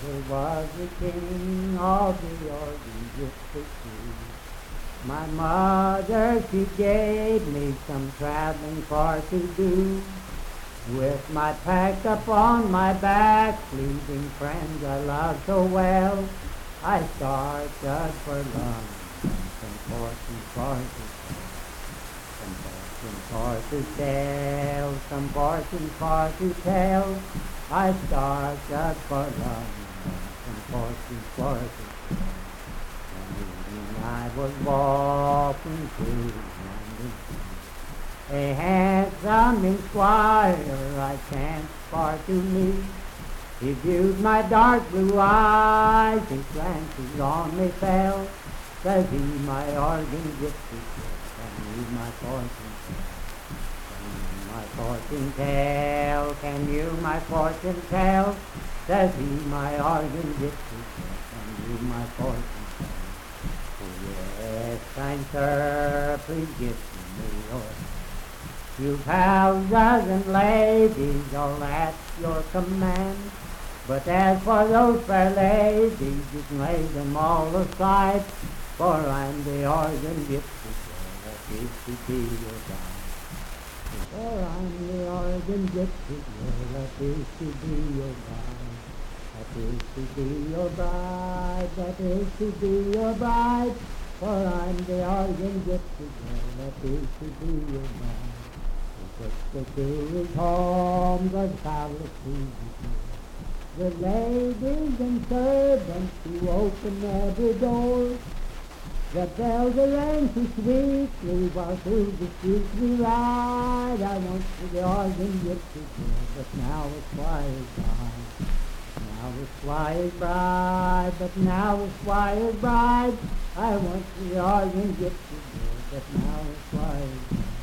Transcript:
father was the king of the organ gypsy too. My mother, she gave me some traveling for to do. With my pack upon my back, leaving friends I love so well, I started for London, some fortune for to tell, some fortune for to tell. I started for London, some fortune for to tell. And I was walking through London, a handsome inquirer I chanced for to meet. He viewed my dark blue eyes, his glances on me fell. Says he, my organ gypsy, can you my fortune tell? Can you my fortune tell? Can you my fortune tell? Says he, my organ gypsy, can you my fortune tell? Oh yes, kind sir, please give me your few pals and ladies, all at your command. But as for those fair ladies, you can lay them all aside, for I'm the organ gypsy girl that is to be your bride. For I'm the organ gypsy girl that is to be your bride. That is to be your bride, that is to be your bride. For I'm the organ gypsy girl that is to be your bride. Took the to his home, the palace the ladies and servants who open every door. The bells are rang so sweetly while through the streets we ride. I once was the organ gypsy girl, but now it's Squire's bride. Now it's Squire's bride, but now it's Squire's bride. I once was the organ gypsy girl, but now it's Squire's bride.